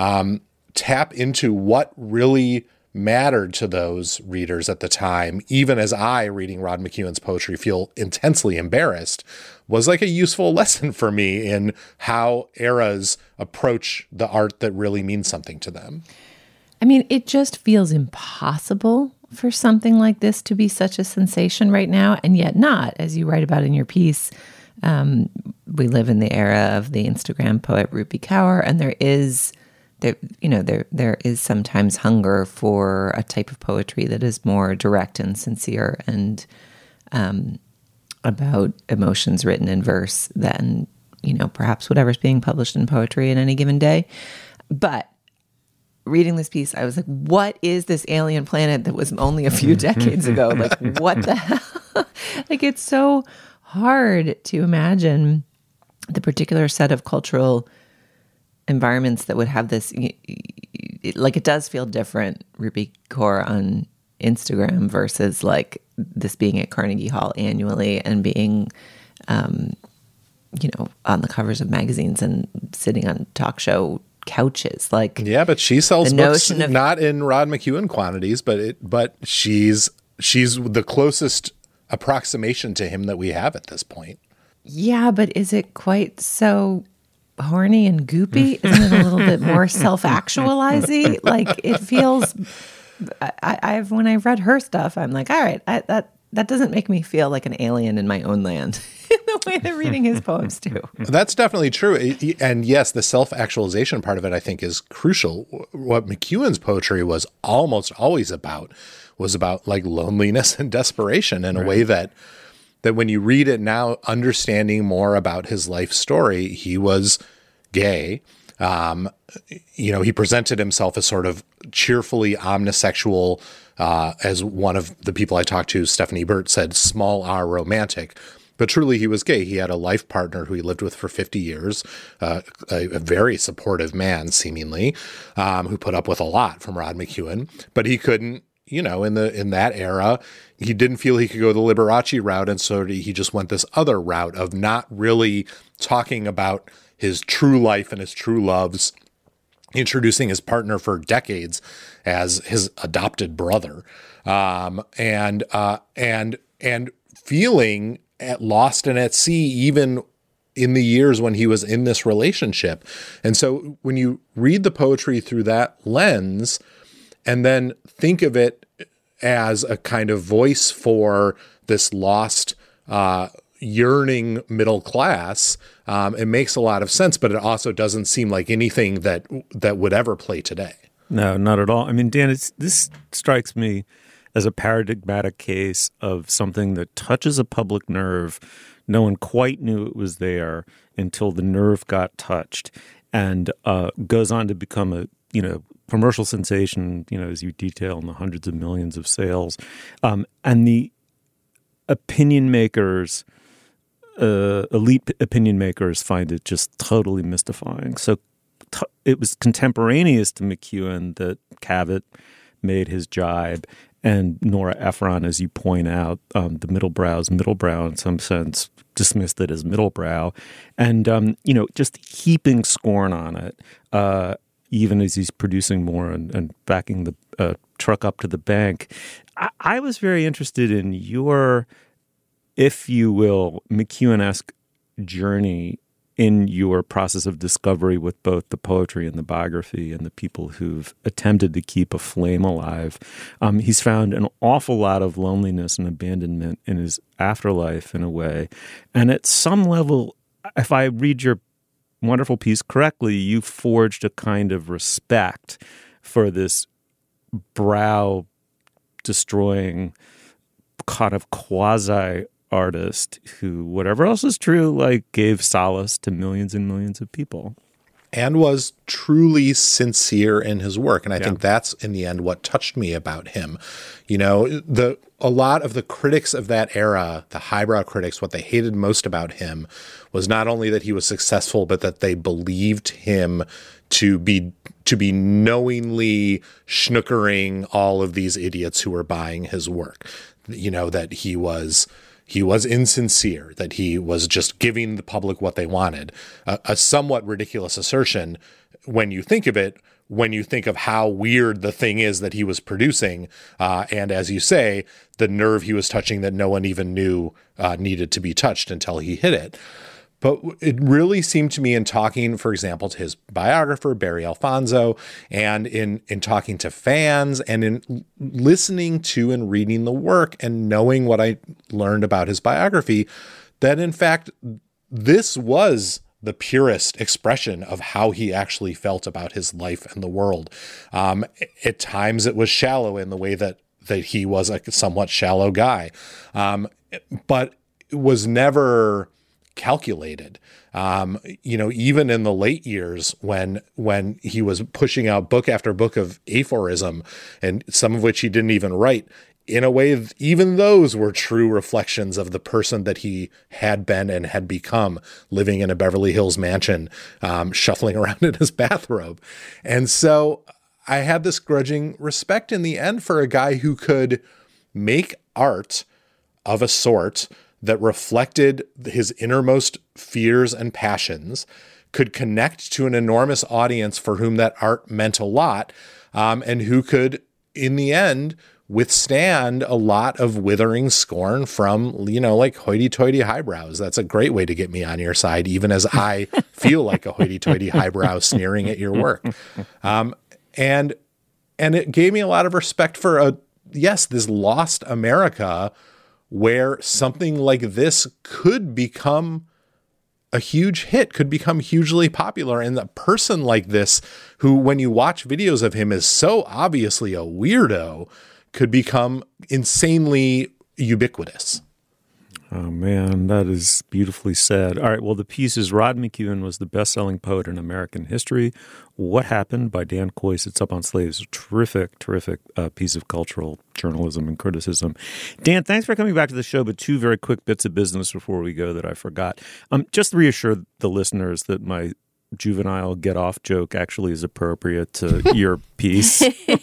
tap into what really mattered to those readers at the time, even as I, reading Rod McKuen's poetry, feel intensely embarrassed, was like a useful lesson for me in how eras approach the art that really means something to them. I mean, it just feels impossible for something like this to be such a sensation right now, and yet not, as you write about in your piece. We live in the era of the Instagram poet Rupi Kaur, and there is sometimes hunger for a type of poetry that is more direct and sincere and about emotions written in verse than, perhaps whatever's being published in poetry in any given day. But reading this piece, I was like, what is this alien planet that was only a few decades ago? Like, what the hell? Like, it's so hard to imagine the particular set of cultural environments that would have this, like, it does feel different, Rupi Kaur on Instagram versus like this being at Carnegie Hall annually and being, on the covers of magazines and sitting on talk show couches. Like, yeah, but she sells books not in Rod McKuen quantities, but she's the closest approximation to him that we have at this point. Yeah, but is it quite so horny and goopy? Isn't it a little bit more self-actualizing? Like, it feels. When I read her stuff, I'm like, all right, that doesn't make me feel like an alien in my own land in the way that reading his poems do. That's definitely true. And yes, the self-actualization part of it, I think, is crucial. What McKuen's poetry was almost always about was about like loneliness and desperation in a way that when you read it now, understanding more about his life story, he was gay. He presented himself as sort of cheerfully omnisexual, as one of the people I talked to, Stephanie Burt, said, small r romantic. But truly he was gay. He had a life partner who he lived with for 50 years, a very supportive man, seemingly, who put up with a lot from Rod McKuen. But he couldn't, in that era, he didn't feel he could go the Liberace route, and so he just went this other route of not really talking about his true life and his true loves, introducing his partner for decades as his adopted brother, and feeling lost and at sea, even in the years when he was in this relationship. And so when you read the poetry through that lens and then think of it as a kind of voice for this lost, yearning middle class, it makes a lot of sense, but it also doesn't seem like anything that would ever play today. No, not at all. I mean, Dan, this strikes me as a paradigmatic case of something that touches a public nerve. No one quite knew it was there until the nerve got touched, and goes on to become a commercial sensation. As you detail in the hundreds of millions of sales, and the opinion makers, elite opinion makers, find it just totally mystifying. So it was contemporaneous to McEwan that Cavett made his jibe, and Nora Ephron, as you point out, the middlebrow's middlebrow in some sense, dismissed it as middlebrow, and just heaping scorn on it, even as he's producing more and backing the truck up to the bank. I was very interested in your, if you will, McEwan-esque journey in your process of discovery with both the poetry and the biography and the people who've attempted to keep a flame alive. He's found an awful lot of loneliness and abandonment in his afterlife in a way. And at some level, if I read your wonderful piece correctly, you forged a kind of respect for this brow-destroying kind of quasi-artist who, whatever else is true, gave solace to millions and millions of people. And was truly sincere in his work. And I think that's, in the end, what touched me about him. A lot of the critics of that era, the highbrow critics, what they hated most about him was not only that he was successful, but that they believed him to be knowingly schnookering all of these idiots who were buying his work. That he was insincere, that he was just giving the public what they wanted. A somewhat ridiculous assertion when you think of it, when you think of how weird the thing is that he was producing. And as you say, the nerve he was touching that no one even knew needed to be touched until he hit it. But it really seemed to me in talking, for example, to his biographer, Barry Alfonso, and in talking to fans and in listening to and reading the work and knowing what I learned about his biography, that in fact, this was the purest expression of how he actually felt about his life and the world. At times it was shallow in the way that he was a somewhat shallow guy, but it was never calculated. Even in the late years when he was pushing out book after book of aphorism, and some of which he didn't even write, in a way, even those were true reflections of the person that he had been and had become, living in a Beverly Hills mansion, shuffling around in his bathrobe. And so I had this grudging respect in the end for a guy who could make art of a sort that reflected his innermost fears and passions, could connect to an enormous audience for whom that art meant a lot, and who could, in the end, withstand a lot of withering scorn from, hoity-toity highbrows. That's a great way to get me on your side, even as I feel like a hoity-toity highbrow sneering at your work. And it gave me a lot of respect for, this lost America, where something like this could become a huge hit, could become hugely popular. And a person like this, who, when you watch videos of him, is so obviously a weirdo, could become insanely ubiquitous. Oh, man, that is beautifully said. All right, well, the piece is Rod McEwan was the best-selling poet in American history. What Happened by Dan Kois. It's up on Slate. It's a terrific, terrific piece of cultural journalism and criticism. Dan, thanks for coming back to the show, but two very quick bits of business before we go that I forgot. Just to reassure the listeners that my juvenile get-off joke actually is appropriate to your piece.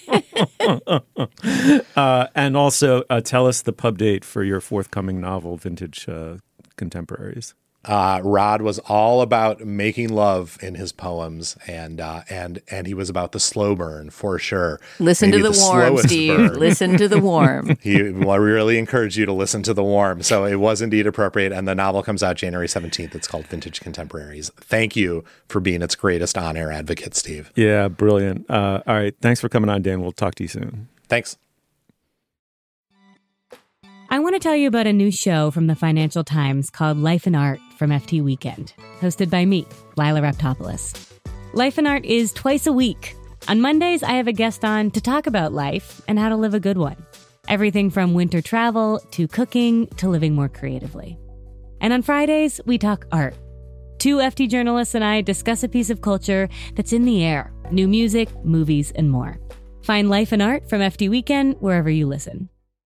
And also tell us the pub date for your forthcoming novel, Vintage Contemporaries. Rod was all about making love in his poems, and he was about the slow burn for sure. Listen Maybe to the warm, Steve. burn. Listen to the warm. We really encourage you to listen to the warm. So it was indeed appropriate, and the novel comes out January 17th. It's called Vintage Contemporaries. Thank you for being its greatest on-air advocate, Steve. Yeah, brilliant. All right, thanks for coming on, Dan. We'll talk to you soon. Thanks. I want to tell you about a new show from the Financial Times called Life and Art from FT Weekend, hosted by me, Lila Raptopoulos. Life and Art is twice a week. On Mondays, I have a guest on to talk about life and how to live a good one. Everything from winter travel to cooking to living more creatively. And on Fridays, we talk art. Two FT journalists and I discuss a piece of culture that's in the air, new music, movies, and more. Find Life and Art from FT Weekend wherever you listen.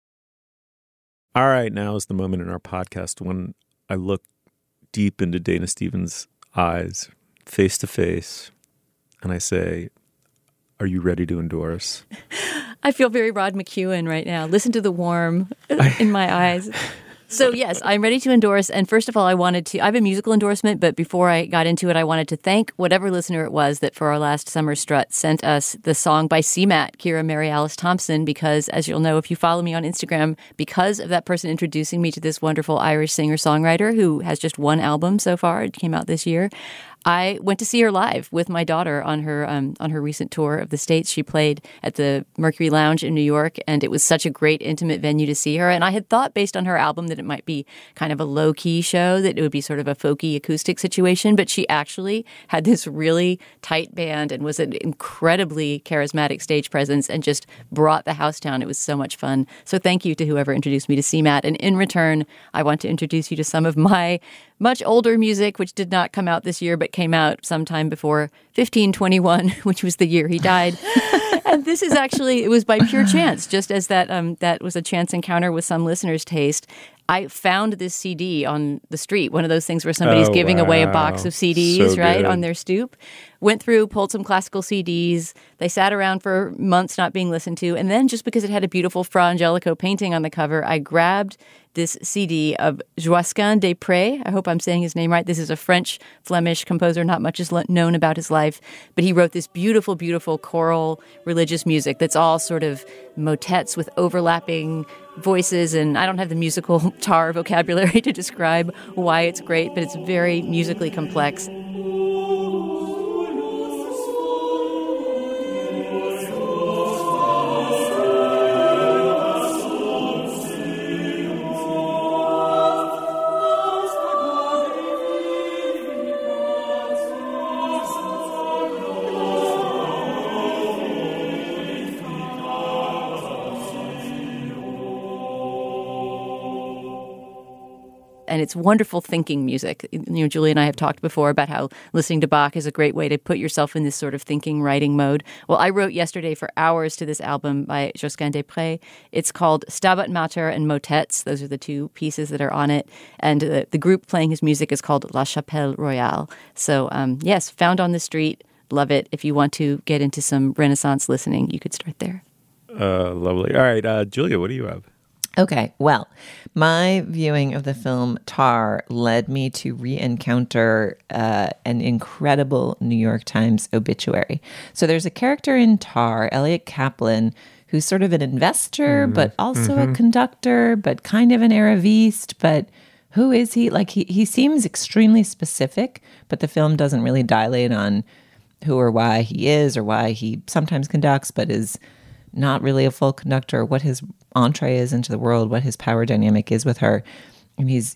All right, now is the moment in our podcast when I look deep into Dana Stevens' eyes, face to face, and I say, are you ready to endorse? I feel very Rod McEwen right now. Listen to the warm in my eyes. So yes, I'm ready to endorse. And first of all, I have a musical endorsement, but before I got into it, I wanted to thank whatever listener it was that for our last summer strut sent us the song by CMAT, Kira Mary Alice Thompson, because as you'll know, if you follow me on Instagram, because of that person introducing me to this wonderful Irish singer-songwriter who has just one album so far, it came out this year, I went to see her live with my daughter on her recent tour of the States. She played at the Mercury Lounge in New York, and it was such a great, intimate venue to see her. And I had thought, based on her album, that it might be kind of a low-key show, that it would be sort of a folky acoustic situation. But she actually had this really tight band and was an incredibly charismatic stage presence and just brought the house down. It was so much fun. So thank you to whoever introduced me to CMAT. And in return, I want to introduce you to some of my much older music, which did not come out this year, but came out sometime before 1521, which was the year he died. And this is actually, it was by pure chance, just as that was a chance encounter with some listeners' taste. I found this CD on the street, one of those things where somebody's giving away a box of CDs, So right, good. on their stoop. Went through, pulled some classical CDs. They sat around for months not being listened to. And then just because it had a beautiful Fra Angelico painting on the cover, I grabbed this CD of Joasquin des Prés. I hope I'm saying his name right. This is a French-Flemish composer. Not much is known about his life. But he wrote this beautiful, beautiful choral religious music that's all sort of motets with overlapping voices. And I don't have the musical tar vocabulary to describe why it's great, but it's very musically complex. And it's wonderful thinking music. You know, Julie and I have talked before about how listening to Bach is a great way to put yourself in this sort of thinking, writing mode. Well, I wrote yesterday for hours to this album by Joasquin des Prés. It's called Stabat Mater and Motets. Those are the two pieces that are on it. And the group playing his music is called La Chapelle Royale. So, yes, found on the street. Love it. If you want to get into some Renaissance listening, you could start there. Lovely. All right, Julia, what do you have? Okay, well, my viewing of the film Tar led me to re-encounter an incredible New York Times obituary. So there's a character in Tar, Elliot Kaplan, who's sort of an investor, but also a conductor, but kind of an Arabiste. But who is he? Like, he seems extremely specific, but the film doesn't really dilate on who or why he is or why he sometimes conducts, but is not really a full conductor, what his entree is into the world, what his power dynamic is with her. And he's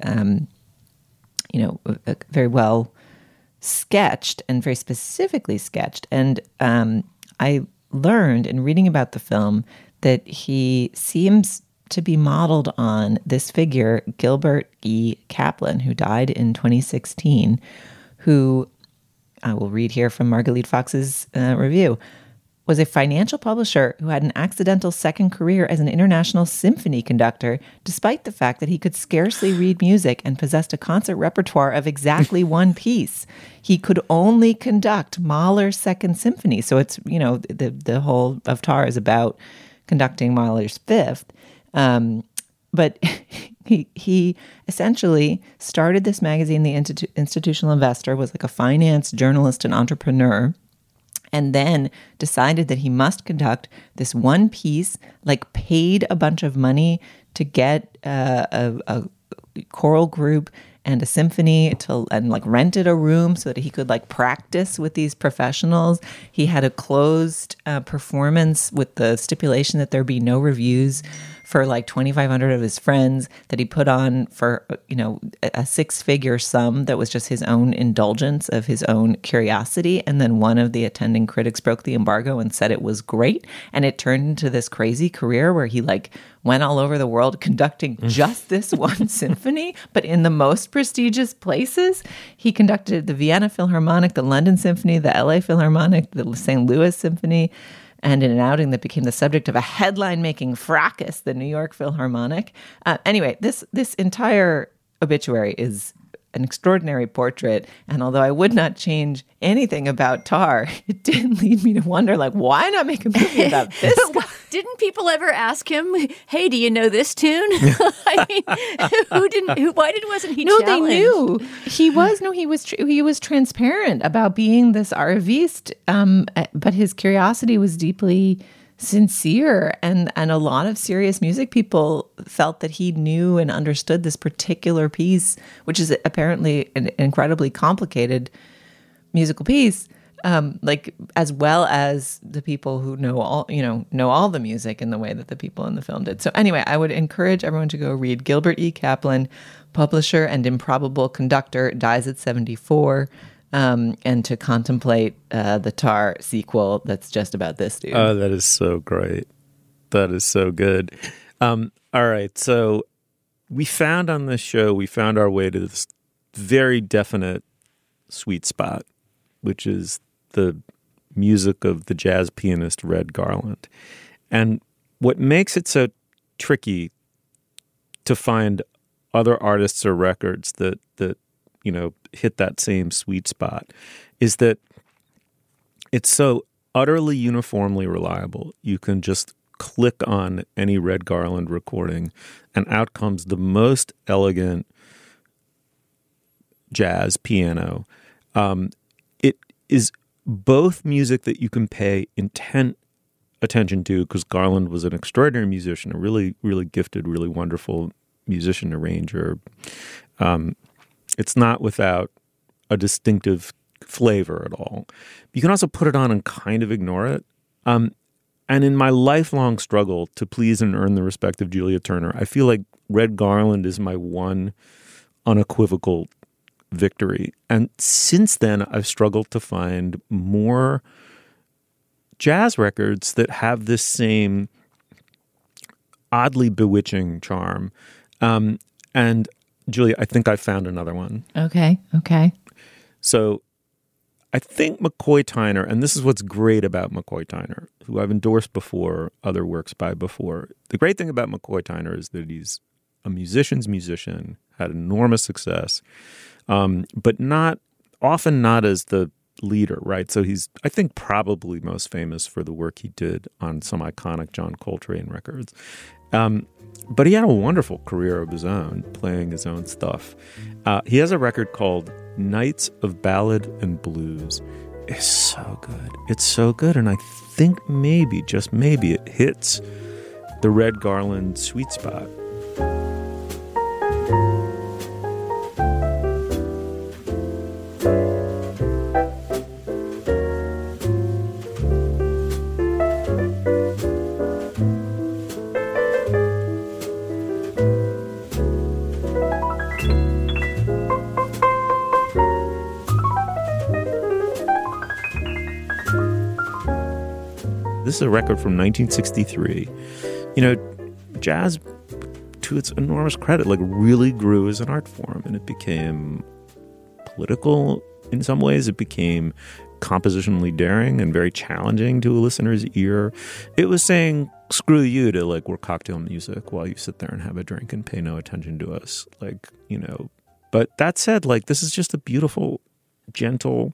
very well sketched and very specifically sketched. And I learned in reading about the film that he seems to be modeled on this figure, Gilbert E. Kaplan, who died in 2016, who I will read here from Marguerite Fox's review, was a financial publisher who had an accidental second career as an international symphony conductor, despite the fact that he could scarcely read music and possessed a concert repertoire of exactly one piece. He could only conduct Mahler's Second Symphony. So it's, the whole of Tar is about conducting Mahler's Fifth. But He essentially started this magazine, The Institutional Investor, was like a finance journalist and entrepreneur, and then decided that he must conduct this one piece, like paid a bunch of money to get a choral group and a symphony and like rented a room so that he could like practice with these professionals. He had a closed performance with the stipulation that there be no reviews for like 2,500 of his friends, that he put on for, you know, a six-figure sum that was just his own indulgence of his own curiosity. And then one of the attending critics broke the embargo and said it was great. And it turned into this crazy career where he like went all over the world conducting just this one symphony, but in the most prestigious places. He conducted the Vienna Philharmonic, the London Symphony, the LA Philharmonic, the St. Louis Symphony, and in an outing that became the subject of a headline-making fracas, the New York Philharmonic. Anyway, this entire obituary is an extraordinary portrait, and although I would not change anything about Tar, it did lead me to wonder, like, why not make a movie about this guy? Didn't people ever ask him, "Hey, do you know this tune?" I mean, why wasn't he? No, challenged? They knew he was transparent about being this arviste, but his curiosity was deeply sincere, and a lot of serious music people felt that he knew and understood this particular piece, which is apparently an incredibly complicated musical piece, like as well as the people who know all the music in the way that the people in the film did. So anyway, I would encourage everyone to go read Gilbert E. Kaplan, publisher and improbable conductor, dies at 74. And to contemplate the Tar sequel that's just about this dude. Oh, that is so great. That is so good. All right. So we found on this show, we found our way to this very definite sweet spot, which is the music of the jazz pianist Red Garland. And what makes it so tricky to find other artists or records that hit that same sweet spot is that it's so utterly uniformly reliable. You can just click on any Red Garland recording and out comes the most elegant jazz piano. It is both music that you can pay intent attention to, because Garland was an extraordinary musician, a really, really gifted, really wonderful musician, arranger. It's not without a distinctive flavor at all. You can also put it on and kind of ignore it. And in my lifelong struggle to please and earn the respect of Julia Turner, I feel like Red Garland is my one unequivocal victory. And since then, I've struggled to find more jazz records that have this same oddly bewitching charm. And Julia, I think I found another one. Okay. So I think McCoy Tyner, and this is what's great about McCoy Tyner, who I've endorsed before, other works by before. The great thing about McCoy Tyner is that he's a musician's musician, had enormous success, but often not as the leader, right? So he's, I think, probably most famous for the work he did on some iconic John Coltrane records. But he had a wonderful career of his own, playing his own stuff. He has a record called Nights of Ballad and Blues. It's so good. It's so good. And I think maybe, just maybe, it hits the Red Garland sweet spot. This is a record from 1963. Jazz, to its enormous credit, really grew as an art form, and it became political in some ways. It became compositionally daring and very challenging to a listener's ear. It was saying, screw you to we're cocktail music while you sit there and have a drink and pay no attention to us. But that said, this is just a beautiful, gentle,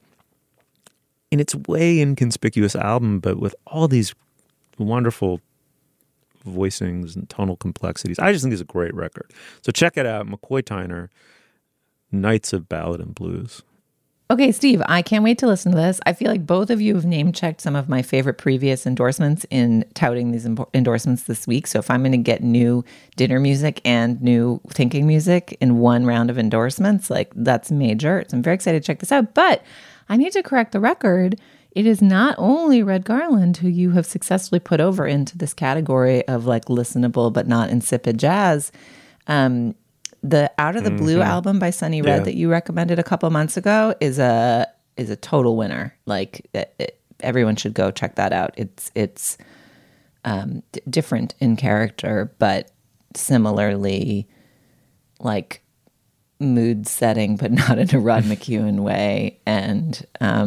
in its way inconspicuous album, but with all these wonderful voicings and tonal complexities. I just think it's a great record. So check it out, McCoy Tyner, Knights of Ballad and Blues. Okay, Steve, I can't wait to listen to this. I feel like both of you have name-checked some of my favorite previous endorsements in touting these endorsements this week. So if I'm going to get new dinner music and new thinking music in one round of endorsements, like that's major. So I'm very excited to check this out. But I need to correct the record. It is not only Red Garland who you have successfully put over into this category of like listenable but not insipid jazz. The Out of the Blue album by Sonny Red that you recommended a couple months ago is a total winner. Like everyone should go check that out. It's different in character, but similarly like mood setting, but not in a Rod McEwen way, and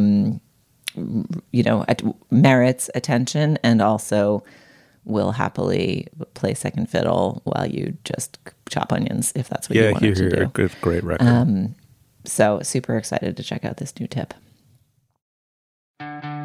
merits attention, and also will happily play second fiddle while you just chop onions, if that's what you wanted to do. Yeah, great record. So super excited to check out this new tip. All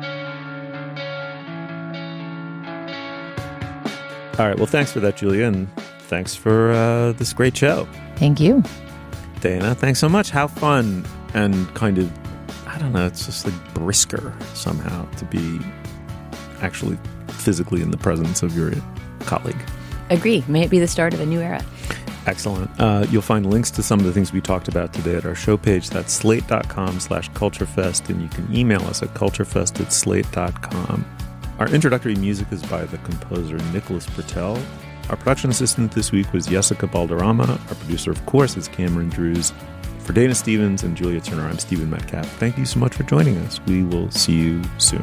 right, well, thanks for that, Julia, and thanks for this great show. Thank you. Dana, thanks so much. How fun and kind of, I don't know, it's just like brisker somehow to be actually physically in the presence of your colleague. Agree. May it be the start of a new era. Excellent. You'll find links to some of the things we talked about today at our show page. That's slate.com/culturefest, and you can email us at culturefest@slate.com. Our introductory music is by the composer Nicholas Bertel. Our production assistant this week was Jessica Balderrama. Our producer, of course, is Cameron Drews. For Dana Stevens and Julia Turner, I'm Stephen Metcalf. Thank you so much for joining us. We will see you soon.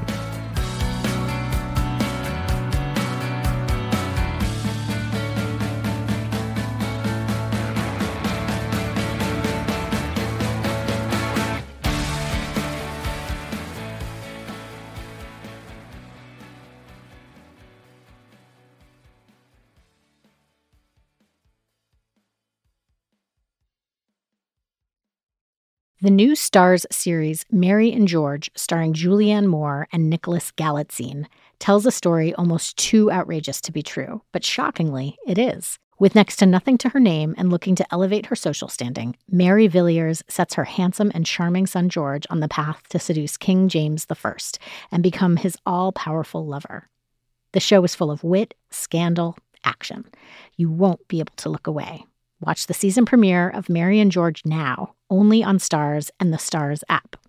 The new Starz series Mary and George, starring Julianne Moore and Nicholas Galitzine, tells a story almost too outrageous to be true, but shockingly, it is. With next to nothing to her name and looking to elevate her social standing, Mary Villiers sets her handsome and charming son George on the path to seduce King James I and become his all-powerful lover. The show is full of wit, scandal, action. You won't be able to look away. Watch the season premiere of Mary and George now, only on Starz and the Starz app.